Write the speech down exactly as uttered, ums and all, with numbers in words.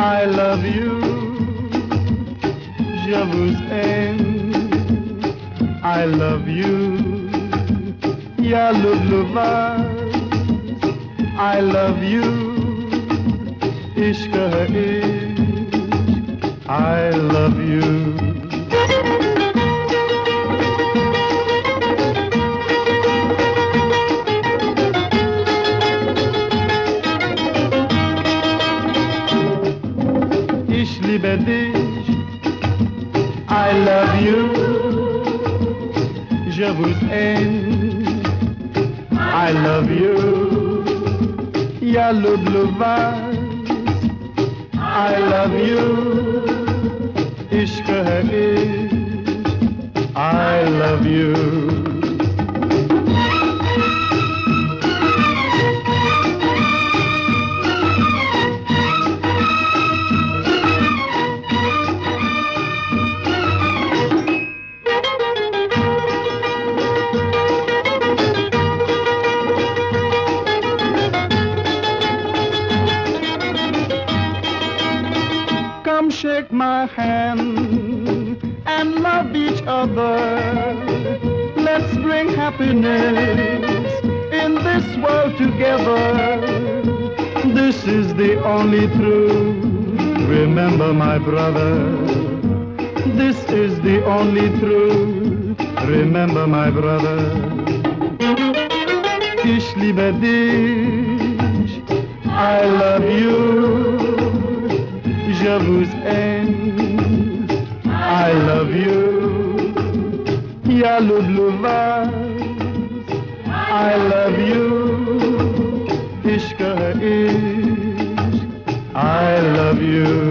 I love you, je vous aime. I love you, ya le bleu I love you, ishq hai ishq. I love you. Ich liebe dich, I love you, je vous aime, I love you, ya le bleu I love you, ishq hai ishq, I love you. Come shake my hand and love each other. Let's bring happiness in this world together. This is the only truth. Remember, my brother, this is the only truth. Remember, my brother. Ich liebe dich, I love you, je vous aime, I love you, ya le bleu I love you, ishq hai ishq, I love you.